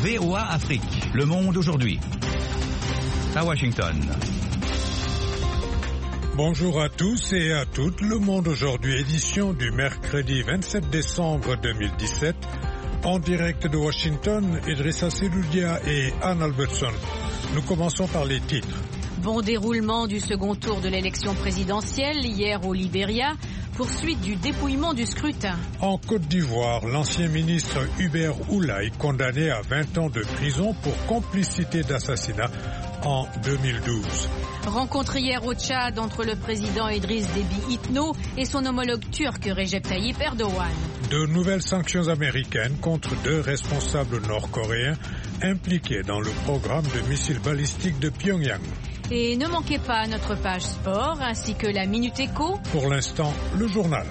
VOA Afrique, le monde aujourd'hui. À Washington. Bonjour à tous et à toutes, le monde aujourd'hui, édition du mercredi 27 décembre 2017. En direct de Washington, Idrissa Seloudia et Anne Albertson. Nous commençons par les titres. Bon déroulement du second tour de l'élection présidentielle hier au Libéria. Poursuite du dépouillement du scrutin. En Côte d'Ivoire, l'ancien ministre Hubert Oulaye condamné à 20 ans de prison pour complicité d'assassinat en 2012. Rencontre hier au Tchad entre le président Idriss Déby Itno et son homologue turc Recep Tayyip Erdogan. De nouvelles sanctions américaines contre 2 responsables nord-coréens impliqués dans le programme de missiles balistiques de Pyongyang. Et ne manquez pas notre page sport ainsi que la Minute Éco. Pour l'instant, le journal.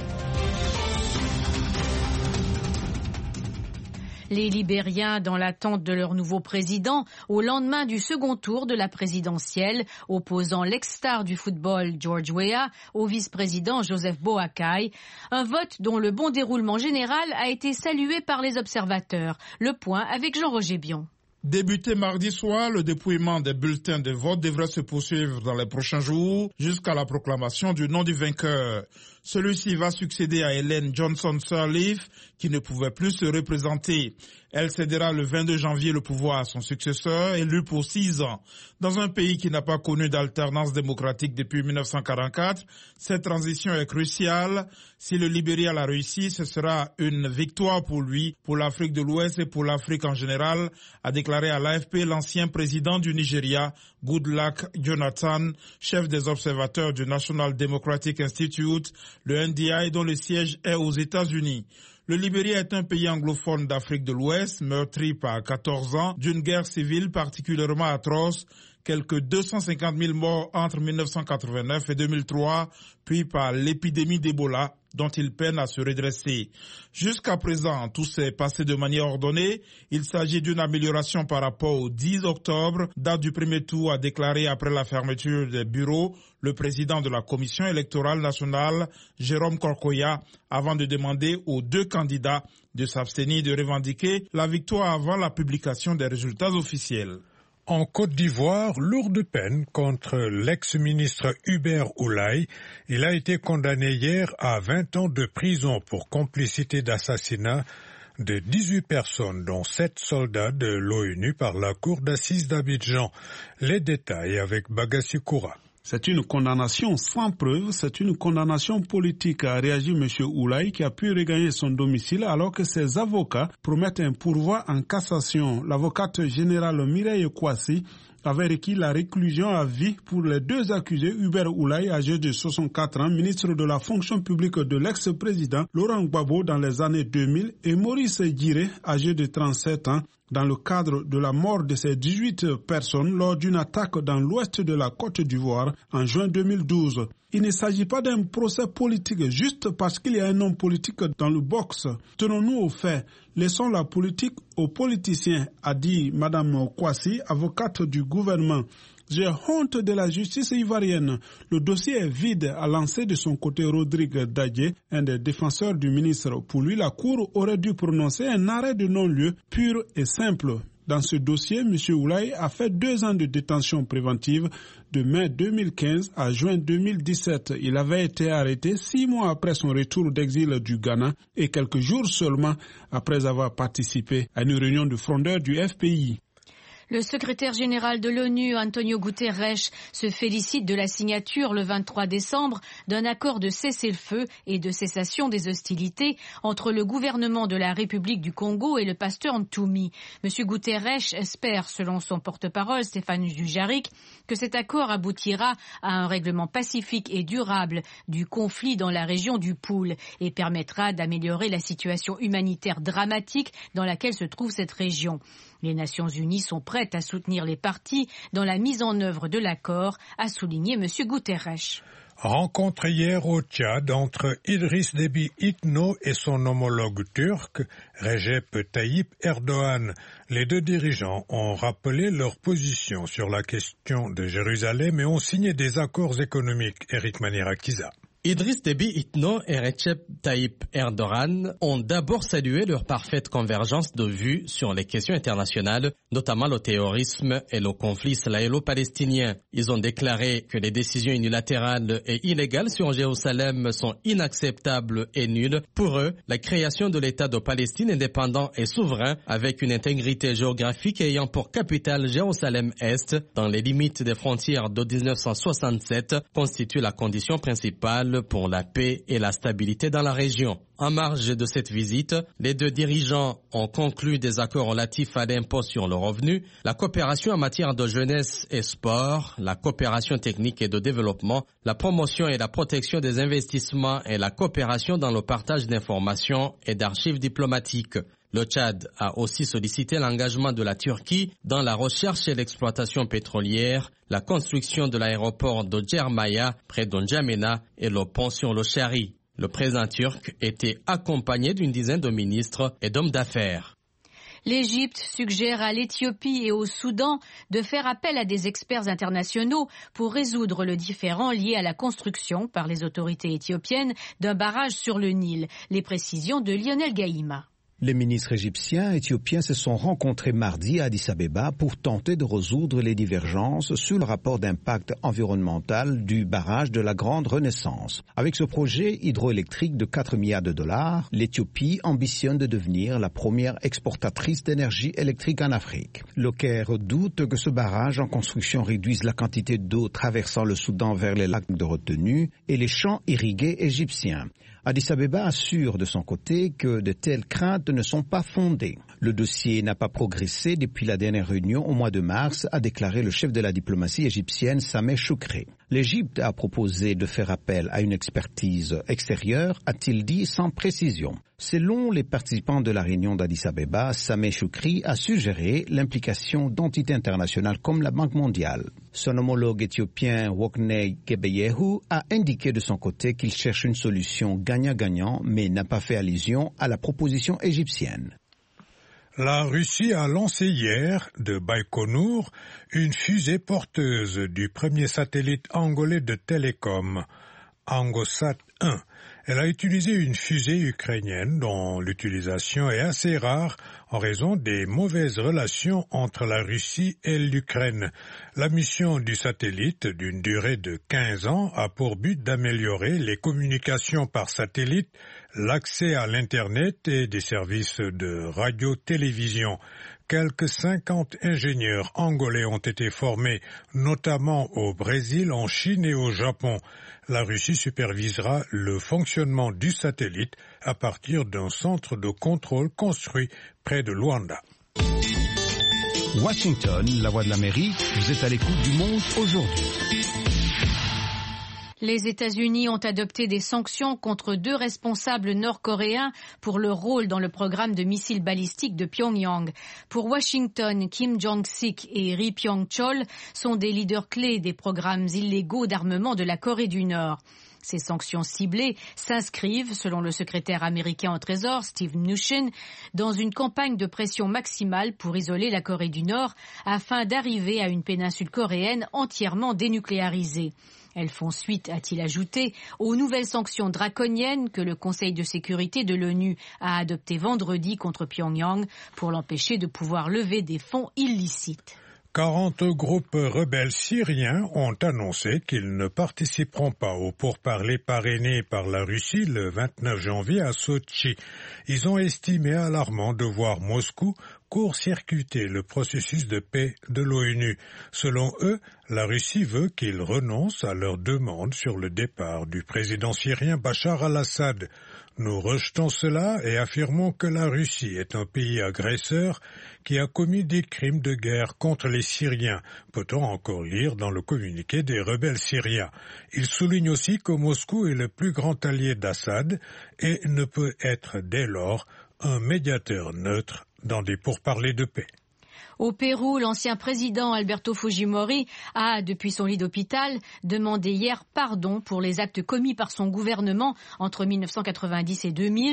Les Libériens dans l'attente de leur nouveau président au lendemain du second tour de la présidentielle, opposant l'ex-star du football George Weah au vice-président Joseph Boakai. Un vote dont le bon déroulement général a été salué par les observateurs. Le point avec Jean-Roger Bion. Débuté mardi soir, le dépouillement des bulletins de vote devrait se poursuivre dans les prochains jours jusqu'à la proclamation du nom du vainqueur. Celui-ci va succéder à Ellen Johnson Sirleaf qui ne pouvait plus se représenter. Elle cédera le 22 janvier le pouvoir à son successeur, élu pour 6 ans. Dans un pays qui n'a pas connu d'alternance démocratique depuis 1944, cette transition est cruciale. Si le Libéria l'a réussi, ce sera une victoire pour lui, pour l'Afrique de l'Ouest et pour l'Afrique en général, a déclaré à l'AFP l'ancien président du Nigeria, Goodluck Jonathan, chef des observateurs du National Democratic Institute, le NDI, dont le siège est aux États-Unis. Le Libéria est un pays anglophone d'Afrique de l'Ouest, meurtri par 14 ans d'une guerre civile particulièrement atroce, quelques 250 000 morts entre 1989 et 2003, puis par l'épidémie d'Ebola, dont il peine à se redresser. Jusqu'à présent, tout s'est passé de manière ordonnée. Il s'agit d'une amélioration par rapport au 10 octobre, date du premier tour, a déclaré après la fermeture des bureaux le président de la Commission électorale nationale, Jérôme Korkoya, avant de demander aux 2 candidats de s'abstenir de revendiquer la victoire avant la publication des résultats officiels. En Côte d'Ivoire, lourde peine contre l'ex-ministre Hubert Oulaye. Il a été condamné hier à 20 ans de prison pour complicité d'assassinat de 18 personnes, dont 7 soldats de l'ONU par la cour d'assises d'Abidjan. Les détails avec Bagassi Koura. C'est une condamnation sans preuve, c'est une condamnation politique, a réagi M. Oulaye qui a pu regagner son domicile alors que ses avocats promettent un pourvoi en cassation. L'avocate générale Mireille Kouassi avait requis la réclusion à vie pour les 2 accusés, Hubert Oulaye, âgé de 64 ans, ministre de la fonction publique de l'ex-président Laurent Gbagbo dans les années 2000, et Maurice Djiré, âgé de 37 ans, dans le cadre de la mort de ces 18 personnes lors d'une attaque dans l'ouest de la Côte d'Ivoire en juin 2012. Il ne s'agit pas d'un procès politique juste parce qu'il y a un homme politique dans le box. Tenons-nous aux faits. Laissons la politique aux politiciens, a dit Mme Kouassi, avocate du gouvernement. J'ai honte de la justice ivoirienne. Le dossier est vide, a lancé de son côté Rodrigue Dadje, un des défenseurs du ministre. Pour lui, la Cour aurait dû prononcer un arrêt de non-lieu pur et simple. Dans ce dossier, M. Oulaye a fait 2 ans de détention préventive de mai 2015 à juin 2017. Il avait été arrêté 6 mois après son retour d'exil du Ghana et quelques jours seulement après avoir participé à une réunion de frondeurs du FPI. Le secrétaire général de l'ONU, Antonio Guterres, se félicite de la signature le 23 décembre d'un accord de cessez-le-feu et de cessation des hostilités entre le gouvernement de la République du Congo et le pasteur Ntoumi. M. Guterres espère, selon son porte-parole Stéphane Dujarric, que cet accord aboutira à un règlement pacifique et durable du conflit dans la région du Poul et permettra d'améliorer la situation humanitaire dramatique dans laquelle se trouve cette région. Les Nations Unies sont prêtes à soutenir les parties dans la mise en œuvre de l'accord, a souligné M. Guterres. Rencontre hier au Tchad entre Idriss Déby Itno et son homologue turc, Recep Tayyip Erdogan. Les 2 dirigeants ont rappelé leur position sur la question de Jérusalem et ont signé des accords économiques. Eric Manirakiza. Idriss Déby Itno et Recep Tayyip Erdogan ont d'abord salué leur parfaite convergence de vues sur les questions internationales, notamment le terrorisme et le conflit israélo-palestinien. Ils ont déclaré que les décisions unilatérales et illégales sur Jérusalem sont inacceptables et nulles. Pour eux, la création de l'État de Palestine indépendant et souverain avec une intégrité géographique ayant pour capitale Jérusalem-Est dans les limites des frontières de 1967 constitue la condition principale pour la paix et la stabilité dans la région. En marge de cette visite, les deux dirigeants ont conclu des accords relatifs à l'impôt sur le revenu, la coopération en matière de jeunesse et sport, la coopération technique et de développement, la promotion et la protection des investissements et la coopération dans le partage d'informations et d'archives diplomatiques. Le Tchad a aussi sollicité l'engagement de la Turquie dans la recherche et l'exploitation pétrolière, la construction de l'aéroport de Djermaya près de N'Djamena et le pont sur le Chari. Le président turc était accompagné d'une dizaine de ministres et d'hommes d'affaires. L'Égypte suggère à l'Éthiopie et au Soudan de faire appel à des experts internationaux pour résoudre le différend lié à la construction par les autorités éthiopiennes d'un barrage sur le Nil. Les précisions de Lionel Gaïma. Les ministres égyptiens et éthiopiens se sont rencontrés mardi à Addis-Abeba pour tenter de résoudre les divergences sur le rapport d'impact environnemental du barrage de la Grande Renaissance. Avec ce projet hydroélectrique de 4 milliards de dollars, l'Éthiopie ambitionne de devenir la première exportatrice d'énergie électrique en Afrique. Le Caire redoute que ce barrage en construction réduise la quantité d'eau traversant le Soudan vers les lacs de retenue et les champs irrigués égyptiens. Addis-Abeba assure de son côté que de telles craintes ne sont pas fondées. Le dossier n'a pas progressé depuis la dernière réunion au mois de mars, a déclaré le chef de la diplomatie égyptienne Sameh Choukri. L'Égypte a proposé de faire appel à une expertise extérieure, a-t-il dit sans précision. Selon les participants de la réunion d'Addis-Abeba, Sameh Choukri a suggéré l'implication d'entités internationales comme la Banque mondiale. Son homologue éthiopien Wokney Gebeyehu a indiqué de son côté qu'il cherche une solution gagnant-gagnant, mais n'a pas fait allusion à la proposition égyptienne. La Russie a lancé hier, de Baïkonour, une fusée porteuse du premier satellite angolais de télécom, Angosat 1. Elle a utilisé une fusée ukrainienne dont l'utilisation est assez rare en raison des mauvaises relations entre la Russie et l'Ukraine. La mission du satellite, d'une durée de 15 ans, a pour but d'améliorer les communications par satellite, l'accès à l'Internet et des services de radio-télévision. Quelques 50 ingénieurs angolais ont été formés, notamment au Brésil, en Chine et au Japon. La Russie supervisera le fonctionnement du satellite à partir d'un centre de contrôle construit près de Luanda. Washington, la voix de l'Amérique, vous êtes à l'écoute du Monde aujourd'hui. Les États-Unis ont adopté des sanctions contre 2 responsables nord-coréens pour leur rôle dans le programme de missiles balistiques de Pyongyang. Pour Washington, Kim Jong-sik et Ri Pyong-chol sont des leaders clés des programmes illégaux d'armement de la Corée du Nord. Ces sanctions ciblées s'inscrivent, selon le secrétaire américain au Trésor, Steve Mnuchin, dans une campagne de pression maximale pour isoler la Corée du Nord afin d'arriver à une péninsule coréenne entièrement dénucléarisée. Elles font suite, a-t-il ajouté, aux nouvelles sanctions draconiennes que le Conseil de sécurité de l'ONU a adoptées vendredi contre Pyongyang pour l'empêcher de pouvoir lever des fonds illicites. 40 groupes rebelles syriens ont annoncé qu'ils ne participeront pas aux pourparlers parrainés par la Russie le 29 janvier à Sotchi. Ils ont estimé alarmant de voir Moscou court-circuiter le processus de paix de l'ONU. Selon eux, la Russie veut qu'ils renoncent à leur demande sur le départ du président syrien Bachar al-Assad. Nous rejetons cela et affirmons que la Russie est un pays agresseur qui a commis des crimes de guerre contre les Syriens, peut-on encore lire dans le communiqué des rebelles syriens. Il souligne aussi que Moscou est le plus grand allié d'Assad et ne peut être dès lors un médiateur neutre dans des pourparlers de paix. Au Pérou, l'ancien président Alberto Fujimori a, depuis son lit d'hôpital, demandé hier pardon pour les actes commis par son gouvernement entre 1990 et 2000.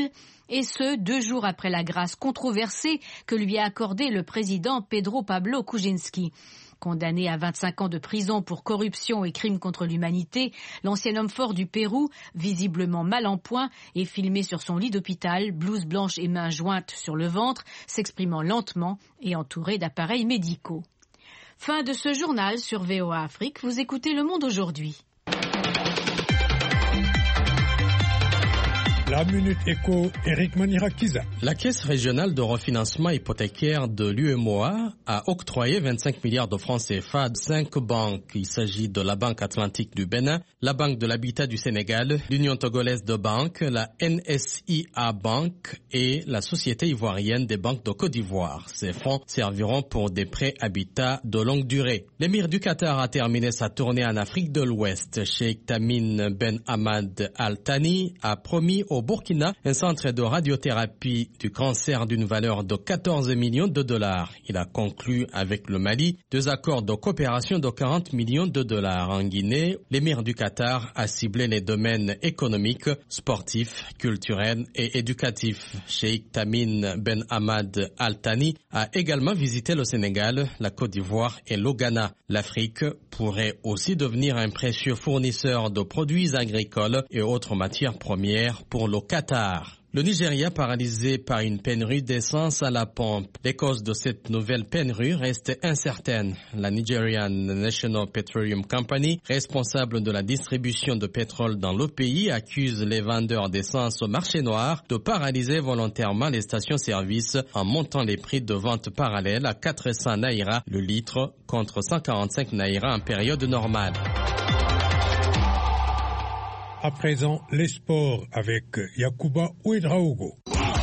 et ce, 2 jours après la grâce controversée que lui a accordée le président Pedro Pablo Kuczynski. Condamné à 25 ans de prison pour corruption et crimes contre l'humanité, l'ancien homme fort du Pérou, visiblement mal en point, est filmé sur son lit d'hôpital, blouse blanche et mains jointes sur le ventre, s'exprimant lentement et entouré d'appareils médicaux. Fin de ce journal sur VOA Afrique. Vous écoutez Le Monde aujourd'hui. La Minute Éco, Eric Manirakiza. La Caisse régionale de refinancement hypothécaire de l'UEMOA a octroyé 25 milliards de francs CFA à 5 banques. Il s'agit de la Banque Atlantique du Bénin, la Banque de l'Habitat du Sénégal, l'Union togolaise de banques, la NSIA Bank et la Société ivoirienne des banques de Côte d'Ivoire. Ces fonds serviront pour des prêts habitat de longue durée. L'émir du Qatar a terminé sa tournée en Afrique de l'Ouest. Cheikh Tamim Ben Hamad Al Thani a promis au Burkina un centre de radiothérapie du cancer d'une valeur de 14 millions de dollars. Il a conclu avec le Mali 2 accords de coopération de 40 millions de dollars. En Guinée, l'émir du Qatar a ciblé les domaines économiques, sportifs, culturels et éducatifs. Cheikh Tamim Ben Hamad Al Thani a également visité le Sénégal, la Côte d'Ivoire et le Ghana. L'Afrique pourrait aussi devenir un précieux fournisseur de produits agricoles et autres matières premières pour le Qatar. Le Nigeria paralysé par une pénurie d'essence à la pompe. Les causes de cette nouvelle pénurie restent incertaines. La Nigerian National Petroleum Company, responsable de la distribution de pétrole dans le pays, accuse les vendeurs d'essence au marché noir de paralyser volontairement les stations-service en montant les prix de vente parallèles à 400 naira le litre contre 145 naira en période normale. À présent, les sports avec Yacouba Ouedraogo.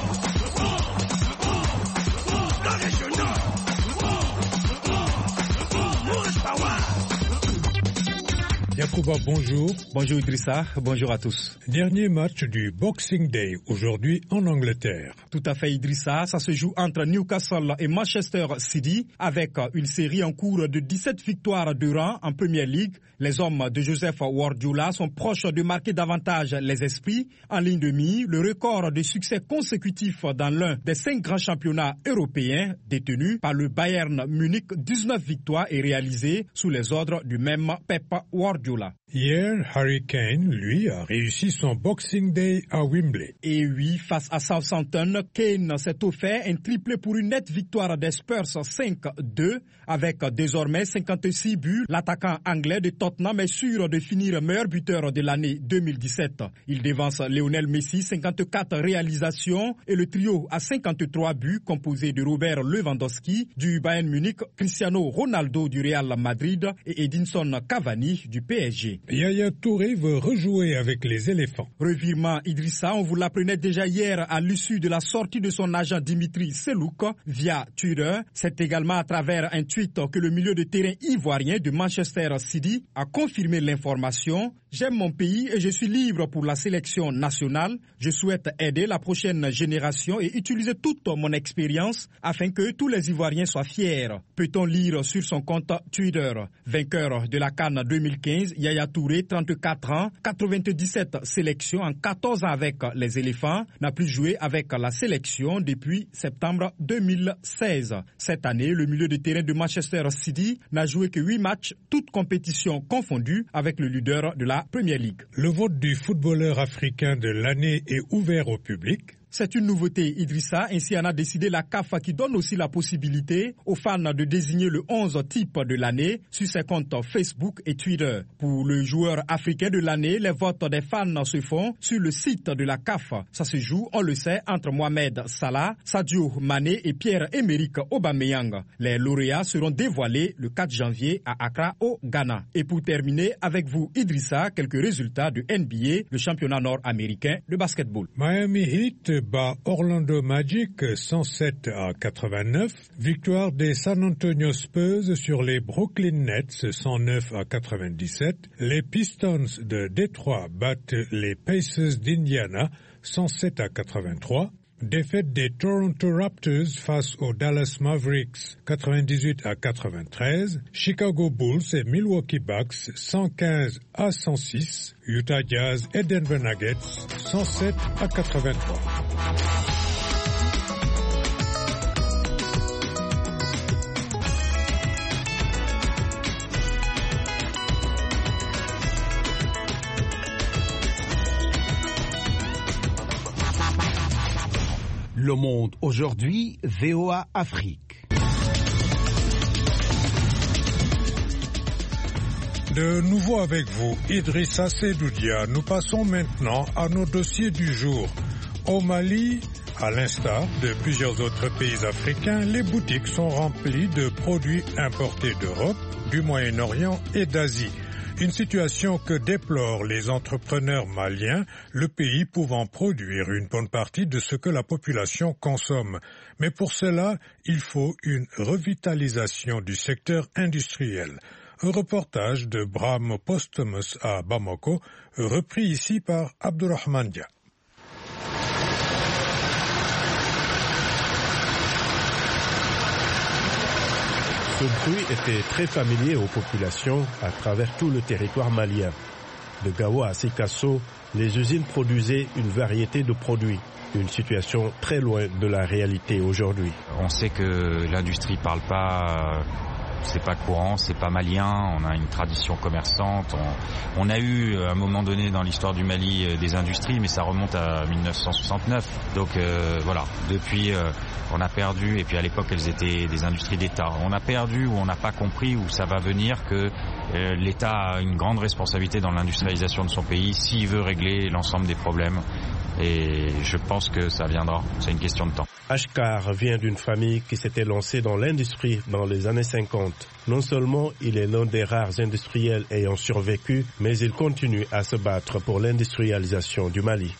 Yacouba, bonjour. Bonjour Idrissa, bonjour à tous. Dernier match du Boxing Day aujourd'hui en Angleterre. Tout à fait Idrissa, ça se joue entre Newcastle et Manchester City avec une série en cours de 17 victoires de rang en Premier League. Les hommes de Joseph Guardiola sont proches de marquer davantage les esprits. En ligne de mire, le record de succès consécutifs dans l'un des 5 grands championnats européens détenus par le Bayern Munich, 19 victoires est réalisé sous les ordres du même Pep Guardiola. Hier, Harry Kane, lui, a réussi son Boxing Day à Wembley. Et oui, face à Southampton, Kane s'est offert un triplé pour une nette victoire des Spurs 5-2. Avec désormais 56 buts, l'attaquant anglais de Tottenham est sûr de finir meilleur buteur de l'année 2017. Il devance Lionel Messi, 54 réalisations, et le trio à 53 buts composé de Robert Lewandowski du Bayern Munich, Cristiano Ronaldo du Real Madrid et Edinson Cavani du PSG. Yaya Touré veut rejouer avec les éléphants. Revirement Idrissa, on vous l'apprenait déjà hier à l'issue de la sortie de son agent Dimitri Selouk via Twitter. C'est également à travers un tweet que le milieu de terrain ivoirien de Manchester City a confirmé l'information. J'aime mon pays et je suis libre pour la sélection nationale. Je souhaite aider la prochaine génération et utiliser toute mon expérience afin que tous les Ivoiriens soient fiers. Peut-on lire sur son compte Twitter. Vainqueur de la CAN 2015, Yaya Touré, 34 ans, 97 sélections en 14 ans avec les éléphants, n'a plus joué avec la sélection depuis septembre 2016. Cette année, le milieu de terrain de Manchester City n'a joué que 8 matchs, toutes compétitions confondues, avec le leader de la Premier League. Le vote du footballeur africain de l'année est ouvert au public. C'est une nouveauté, Idrissa. Ainsi en a décidé la CAF qui donne aussi la possibilité aux fans de désigner le 11 type de l'année sur ses comptes Facebook et Twitter. Pour le joueur africain de l'année, les votes des fans se font sur le site de la CAF. Ça se joue, on le sait, entre Mohamed Salah, Sadio Mané et Pierre-Emerick Aubameyang. Les lauréats seront dévoilés le 4 janvier à Accra, au Ghana. Et pour terminer avec vous, Idrissa, quelques résultats de NBA, le championnat nord-américain de basketball. Miami Heat bat Orlando Magic 107-89. Victoire des San Antonio Spurs sur les Brooklyn Nets 109-97. Les Pistons de Détroit battent les Pacers d'Indiana 107-83. Défaite des Toronto Raptors face aux Dallas Mavericks 98-93, Chicago Bulls et Milwaukee Bucks 115-106, Utah Jazz et Denver Nuggets 107-83. Le Monde aujourd'hui, VOA Afrique. De nouveau avec vous, Idrissa Seydoudia. Nous passons maintenant à nos dossiers du jour. Au Mali, à l'instar de plusieurs autres pays africains, les boutiques sont remplies de produits importés d'Europe, du Moyen-Orient et d'Asie. Une situation que déplorent les entrepreneurs maliens, le pays pouvant produire une bonne partie de ce que la population consomme. Mais pour cela, il faut une revitalisation du secteur industriel. Un reportage de Bram Postumus à Bamako, repris ici par Abdurrahman Dia. Ce bruit était très familier aux populations à travers tout le territoire malien. De Gao à Sikasso, les usines produisaient une variété de produits. Une situation très loin de la réalité aujourd'hui. On sait que l'industrie parle pas, c'est pas courant, c'est pas malien, on a une tradition commerçante. On a eu à un moment donné dans l'histoire du Mali des industries, mais ça remonte à 1969. Donc voilà, depuis on a perdu, et puis à l'époque elles étaient des industries d'État. On a perdu ou on n'a pas compris où ça va venir que l'État a une grande responsabilité dans l'industrialisation de son pays s'il veut régler l'ensemble des problèmes. Et je pense que ça viendra, c'est une question de temps. Ashkar vient d'une famille qui s'était lancée dans l'industrie dans les années 50. Non seulement il est l'un des rares industriels ayant survécu, mais il continue à se battre pour l'industrialisation du Mali.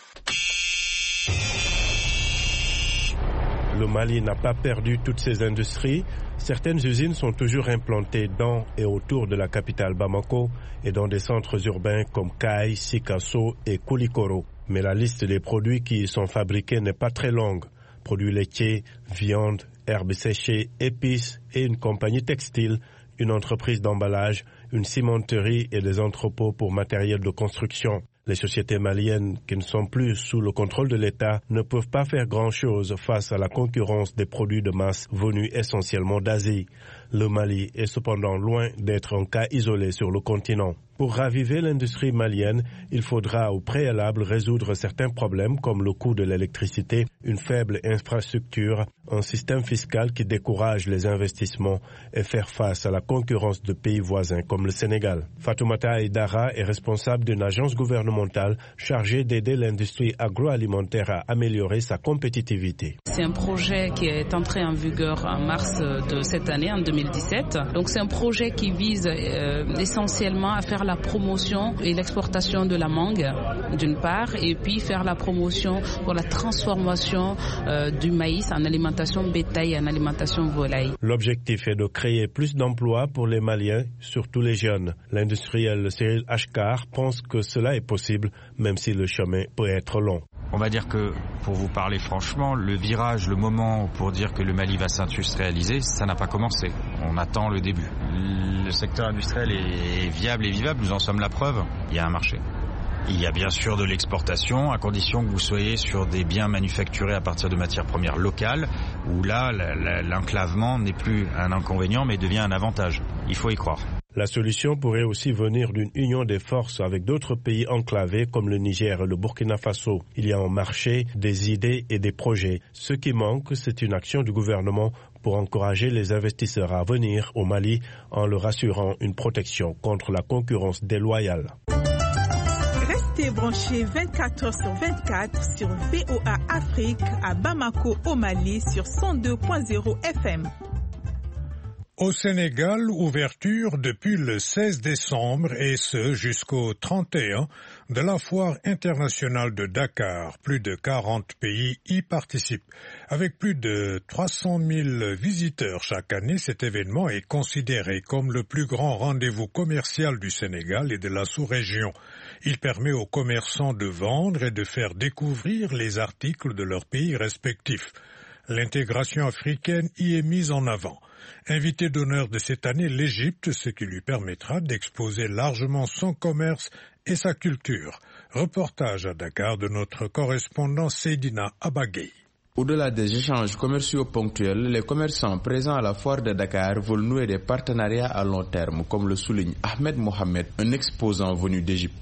Le Mali n'a pas perdu toutes ses industries. Certaines usines sont toujours implantées dans et autour de la capitale Bamako et dans des centres urbains comme Kay, Sikasso et Koulikoro. Mais la liste des produits qui y sont fabriqués n'est pas très longue. Produits laitiers, viande, herbes séchées, épices et une compagnie textile, une entreprise d'emballage, une cimenterie et des entrepôts pour matériel de construction. Les sociétés maliennes qui ne sont plus sous le contrôle de l'État ne peuvent pas faire grand-chose face à la concurrence des produits de masse venus essentiellement d'Asie. Le Mali est cependant loin d'être un cas isolé sur le continent. Pour raviver l'industrie malienne, il faudra au préalable résoudre certains problèmes comme le coût de l'électricité, une faible infrastructure, un système fiscal qui décourage les investissements et faire face à la concurrence de pays voisins comme le Sénégal. Fatoumata Aïdara est responsable d'une agence gouvernementale chargée d'aider l'industrie agroalimentaire à améliorer sa compétitivité. C'est un projet qui est entré en vigueur en mars de cette année, en 2017. Donc c'est un projet qui vise essentiellement à faire la promotion et l'exportation de la mangue, d'une part, et puis faire la promotion pour la transformation du maïs en alimentation bétail et en alimentation volaille. L'objectif est de créer plus d'emplois pour les Maliens, surtout les jeunes. L'industriel Cyril Ashkar pense que cela est possible, même si le chemin peut être long. On va dire que, pour vous parler franchement, le virage, le moment pour dire que le Mali va s'industrialiser, ça n'a pas commencé. On attend le début. Le secteur industriel est viable et vivable, nous en sommes la preuve. Il y a un marché. Il y a bien sûr de l'exportation, à condition que vous soyez sur des biens manufacturés à partir de matières premières locales, où là, l'enclavement n'est plus un inconvénient, mais devient un avantage. Il faut y croire. La solution pourrait aussi venir d'une union des forces avec d'autres pays enclavés comme le Niger et le Burkina Faso. Il y a un marché, des idées et des projets. Ce qui manque, c'est une action du gouvernement pour encourager les investisseurs à venir au Mali en leur assurant une protection contre la concurrence déloyale. Restez branchés 24h/24 sur VOA Afrique à Bamako au Mali sur 102.0 FM. Au Sénégal, ouverture depuis le 16 décembre et ce jusqu'au 31 de la Foire internationale de Dakar. Plus de 40 pays y participent. Avec plus de 300 000 visiteurs chaque année, cet événement est considéré comme le plus grand rendez-vous commercial du Sénégal et de la sous-région. Il permet aux commerçants de vendre et de faire découvrir les articles de leurs pays respectifs. L'intégration africaine y est mise en avant. Invité d'honneur de cette année, l'Égypte, ce qui lui permettra d'exposer largement son commerce et sa culture. Reportage à Dakar de notre correspondant Seydina Abagay. Au-delà des échanges commerciaux ponctuels, les commerçants présents à la foire de Dakar veulent nouer des partenariats à long terme, comme le souligne Ahmed Mohamed, un exposant venu d'Égypte.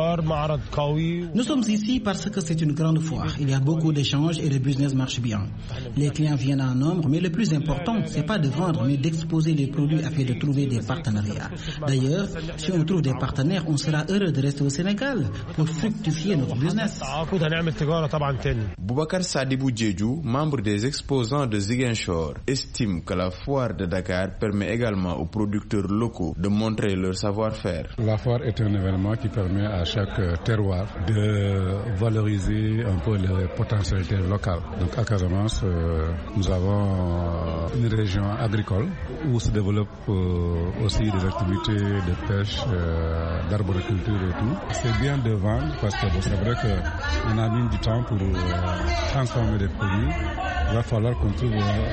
Nous sommes ici parce que c'est une grande foire. Il y a beaucoup d'échanges et le business marche bien. Les clients viennent en nombre, mais le plus important, c'est pas de vendre, mais d'exposer les produits afin de trouver des partenariats. D'ailleurs, si on trouve des partenaires, on sera heureux de rester au Sénégal pour fructifier notre business. Boubacar Sadibou Djedjou, membre des exposants de Ziguinchor, estime que la foire de Dakar permet également aux producteurs locaux de montrer leur savoir-faire. La foire est un événement qui permet à chaque terroir de valoriser un peu les potentialités locales. Donc à Casamance, nous avons une région agricole où se développent aussi des activités de pêche, d'arboriculture et tout. C'est bien de vendre parce que c'est vrai qu'on a mis du temps pour transformer des produits. Il va falloir qu'on trouve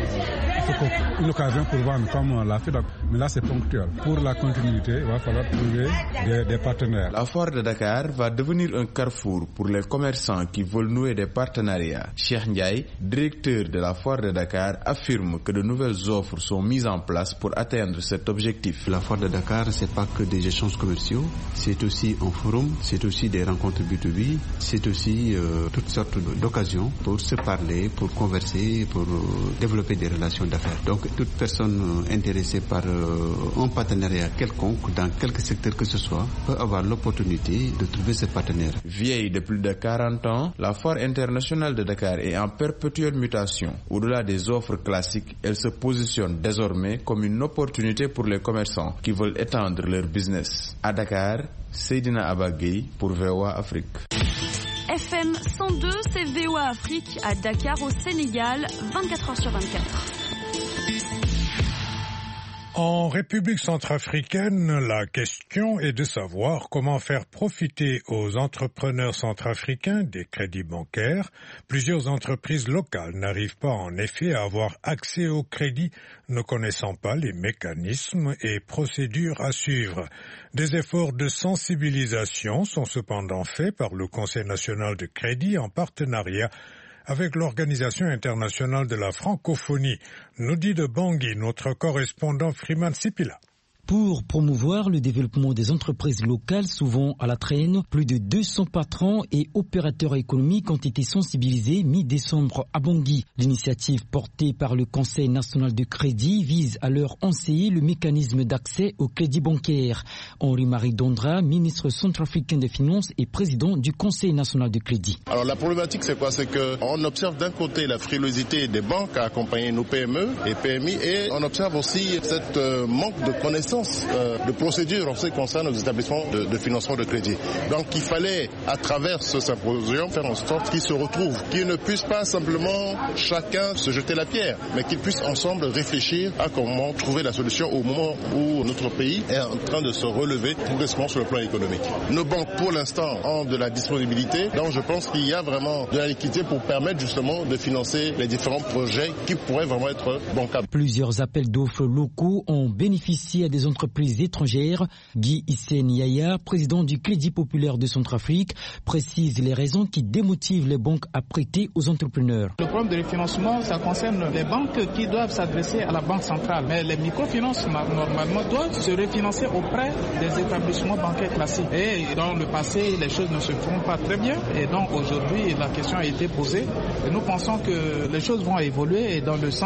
une occasion pour vendre comme l'a fait. Mais là, c'est ponctuel. Pour la continuité, il va falloir trouver des partenaires. La foire de Dakar va devenir un carrefour pour les commerçants qui veulent nouer des partenariats. Cheikh Ndiaye, directeur de la foire de Dakar, affirme que de nouvelles offres sont mises en place pour atteindre cet objectif. La foire de Dakar, c'est pas que des échanges commerciaux, c'est aussi un forum, c'est aussi des rencontres B2B, c'est aussi toutes sortes d'occasions pour se parler, pour converser, pour développer des relations d'affaires. Donc toute personne intéressée par un partenariat quelconque dans quelque secteur que ce soit peut avoir l'opportunité de trouver ses partenaires. Vieille de plus de 40 ans, la foire internationale de Dakar est en perpétuelle mutation. Au-delà des offres classiques, elle se positionne désormais comme une opportunité pour les commerçants qui veulent étendre leur business. À Dakar, Seydina Abagay pour VOA Afrique. FM 102, c'est VOA Afrique à Dakar au Sénégal, 24h/24. En République centrafricaine, la question est de savoir comment faire profiter aux entrepreneurs centrafricains des crédits bancaires. Plusieurs entreprises locales n'arrivent pas en effet à avoir accès au crédit, ne connaissant pas les mécanismes et procédures à suivre. Des efforts de sensibilisation sont cependant faits par le Conseil national de crédit en partenariat avec l'Organisation internationale de la francophonie, nous dit de Bangui notre correspondant Freeman Sipila. Pour promouvoir le développement des entreprises locales, souvent à la traîne, plus de 200 patrons et opérateurs économiques ont été sensibilisés mi-décembre à Bangui. L'initiative portée par le Conseil national de crédit vise à leur enseigner le mécanisme d'accès au crédit bancaire. Henri-Marie Dondra, ministre centrafricain des Finances et président du Conseil national de crédit. Alors la problématique c'est quoi? C'est qu'on observe d'un côté la frilosité des banques à accompagner nos PME et PMI et on observe aussi cette manque de connaissances de procédures en ce qui concerne les établissements de financement de crédit. Donc il fallait à travers ce symposium faire en sorte qu'ils se retrouvent, qu'ils ne puissent pas simplement chacun se jeter la pierre, mais qu'ils puissent ensemble réfléchir à comment trouver la solution au moment où notre pays est en train de se relever progressivement sur le plan économique. Nos banques pour l'instant ont de la disponibilité, donc je pense qu'il y a vraiment de la liquidité pour permettre justement de financer les différents projets qui pourraient vraiment être bancables. Plusieurs appels d'offres locaux ont bénéficié à des entreprises étrangères. Guy Hissène Yaya, président du Crédit populaire de Centrafrique, précise les raisons qui démotivent les banques à prêter aux entrepreneurs. Le problème de refinancement, ça concerne les banques qui doivent s'adresser à la banque centrale. Mais les microfinances, normalement, doivent se refinancer auprès des établissements bancaires classiques. Et dans le passé, les choses ne se font pas très bien. Et donc aujourd'hui, la question a été posée. Et nous pensons que les choses vont évoluer dans le sens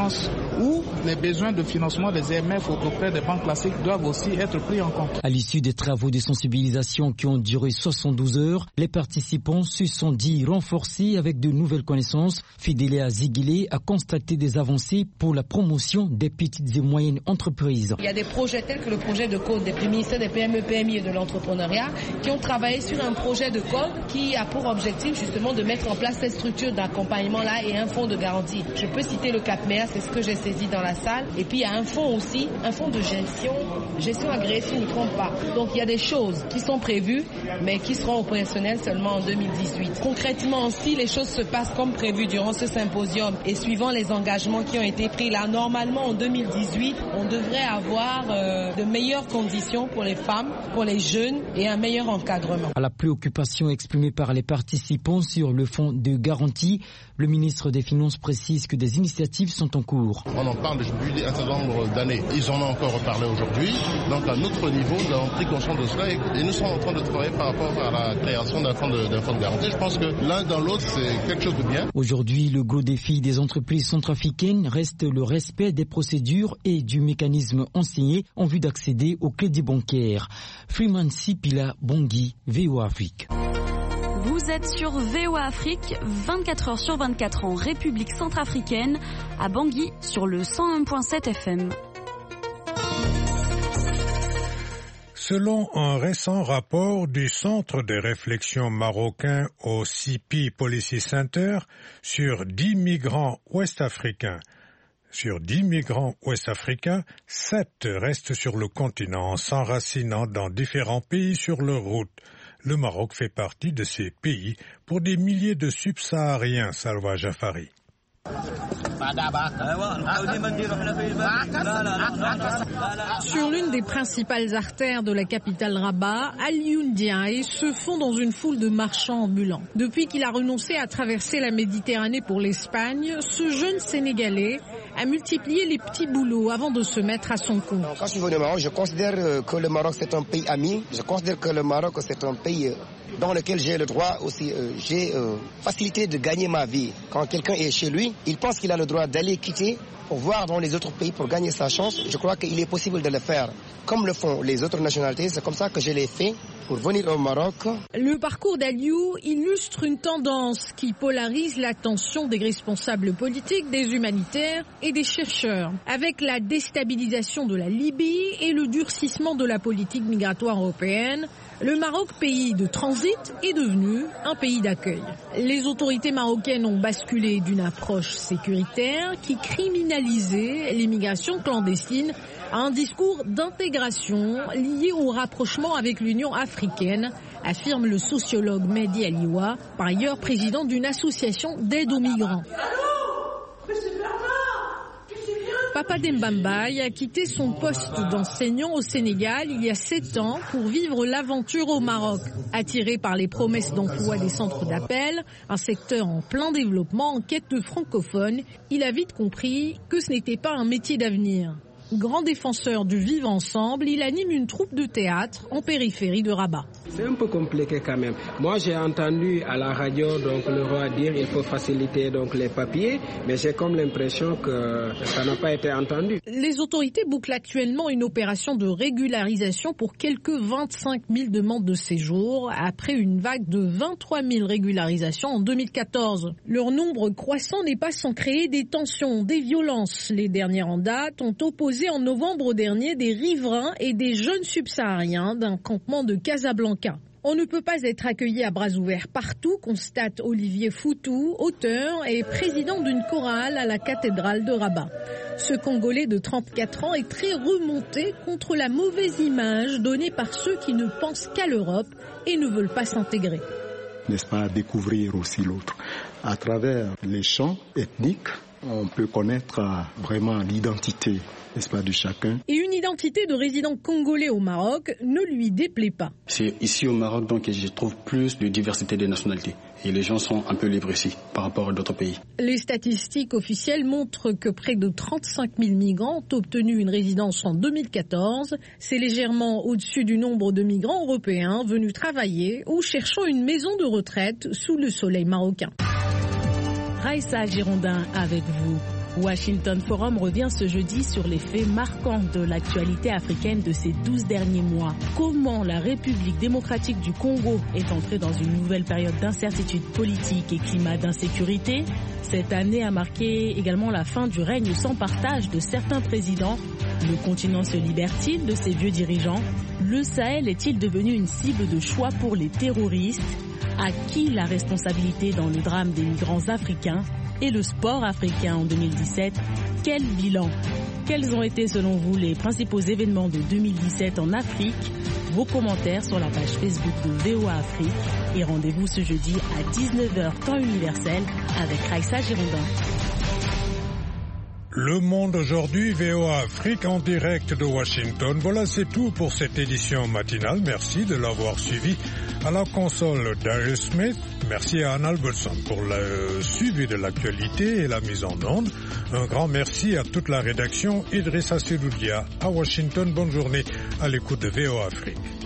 où les besoins de financement des EMF auprès des banques classiques doivent aussi être pris en compte. À l'issue des travaux de sensibilisation qui ont duré 72 heures, les participants se sont dit renforcés avec de nouvelles connaissances. Fidélia Ziguilé a constaté des avancées pour la promotion des petites et moyennes entreprises. Il y a des projets tels que le projet de code du ministère des PME, PMI et de l'entrepreneuriat qui ont travaillé sur un projet de code qui a pour objectif justement de mettre en place ces structures d'accompagnement-là et un fonds de garantie. Je peux citer le CAPMEA, c'est ce que j'ai saisi dans la salle. Et puis il y a un fonds aussi, un fonds de gestion agréée si je ne me trompe pas. Donc il y a des choses qui sont prévues mais qui seront opérationnelles seulement en 2018. Concrètement aussi, les choses se passent comme prévu durant ce symposium et suivant les engagements qui ont été pris là. Normalement en 2018, on devrait avoir de meilleures conditions pour les femmes, pour les jeunes et un meilleur encadrement. À la préoccupation exprimée par les participants sur le fonds de garantie, le ministre des Finances précise que des initiatives sont en cours. On en parle depuis un certain nombre d'années. Ils en ont encore reparlé aujourd'hui. Donc à notre niveau, nous avons pris conscience de cela et nous sommes en train de travailler par rapport à la création d'un fonds de garantie. Je pense que l'un dans l'autre, c'est quelque chose de bien. Aujourd'hui, le gros défi des entreprises centrafricaines reste le respect des procédures et du mécanisme enseigné en vue d'accéder au crédit bancaire. Freeman Sipila Bangui, VOA Afrique. Vous êtes sur VOA Afrique, 24 heures sur 24 en République centrafricaine, à Bangui sur le 101.7 FM. Selon un récent rapport du Centre de réflexion marocain au CP Policy Center, sur 10 migrants ouest-africains, 7 restent sur le continent, s'enracinant dans différents pays sur leur route. Le Maroc fait partie de ces pays pour des milliers de subsahariens, Salwa Jafari. Sur l'une des principales artères de la capitale Rabat, Alioune Diaye se fond dans une foule de marchands ambulants. Depuis qu'il a renoncé à traverser la Méditerranée pour l'Espagne, ce jeune Sénégalais a multiplié les petits boulots avant de se mettre à son compte. Quand je suis venu au Maroc, je considère que le Maroc c'est un pays ami. Je considère que le Maroc c'est un pays dans lequel j'ai le droit aussi, j'ai facilité de gagner ma vie. Quand quelqu'un est chez lui, il pense qu'il a le droit d'aller quitter pour voir dans les autres pays pour gagner sa chance. Je crois qu'il est possible de le faire comme le font les autres nationalités. C'est comme ça que je l'ai fait pour venir au Maroc. Le parcours d'Aliou illustre une tendance qui polarise l'attention des responsables politiques, des humanitaires et des chercheurs. Avec la déstabilisation de la Libye et le durcissement de la politique migratoire européenne, le Maroc, pays de transit, est devenu un pays d'accueil. Les autorités marocaines ont basculé d'une approche sécuritaire qui criminalisait l'immigration clandestine à un discours d'intégration lié au rapprochement avec l'Union africaine, affirme le sociologue Mehdi Aliwa, par ailleurs président d'une association d'aide aux migrants. Papa Dembambaye a quitté son poste d'enseignant au Sénégal il y a 7 ans pour vivre l'aventure au Maroc. Attiré par les promesses d'emploi des centres d'appel, un secteur en plein développement en quête de francophones, il a vite compris que ce n'était pas un métier d'avenir. Grand défenseur du vivre ensemble, il anime une troupe de théâtre en périphérie de Rabat. C'est un peu compliqué quand même. Moi j'ai entendu à la radio donc le roi dire il faut faciliter donc les papiers, mais j'ai comme l'impression que ça n'a pas été entendu. Les autorités bouclent actuellement une opération de régularisation pour quelques 25 000 demandes de séjour après une vague de 23 000 régularisations en 2014. Leur nombre croissant n'est pas sans créer des tensions, des violences. Les dernières en date ont opposé en novembre dernier des riverains et des jeunes subsahariens d'un campement de Casablanca. On ne peut pas être accueilli à bras ouverts partout, constate Olivier Foutou, auteur et président d'une chorale à la cathédrale de Rabat. Ce Congolais de 34 ans est très remonté contre la mauvaise image donnée par ceux qui ne pensent qu'à l'Europe et ne veulent pas s'intégrer. N'est-ce pas, découvrir aussi l'autre. À travers les chants ethniques, on peut connaître vraiment l'identité, n'est-ce pas, de chacun. Et une identité de résident congolais au Maroc ne lui déplaît pas. C'est ici au Maroc donc que je trouve plus de diversité des nationalités. Et les gens sont un peu libres ici par rapport à d'autres pays. Les statistiques officielles montrent que près de 35 000 migrants ont obtenu une résidence en 2014. C'est légèrement au-dessus du nombre de migrants européens venus travailler ou cherchant une maison de retraite sous le soleil marocain. Raïssa Girondin avec vous. Washington Forum revient ce jeudi sur les faits marquants de l'actualité africaine de ces 12 derniers mois. Comment la République démocratique du Congo est entrée dans une nouvelle période d'incertitude politique et climat d'insécurité. Cette année a marqué également la fin du règne sans partage de certains présidents. Le continent se libère-t-il de ses vieux dirigeants? Le Sahel est-il devenu une cible de choix pour les terroristes? À qui la responsabilité dans le drame des migrants africains? Et le sport africain en 2017, quel bilan? Quels ont été selon vous les principaux événements de 2017 en Afrique? Vos commentaires sur la page Facebook de VOA Afrique. Et rendez-vous ce jeudi à 19h temps universel avec Raissa Girondin. Le Monde aujourd'hui, VOA Afrique en direct de Washington. Voilà, c'est tout pour cette édition matinale. Merci de l'avoir suivi. À la console, Darius Smith. Merci à Anne Albertson pour le suivi de l'actualité et la mise en onde. Un grand merci à toute la rédaction. Idrissa Seloudia à Washington. Bonne journée à l'écoute de VOA Afrique.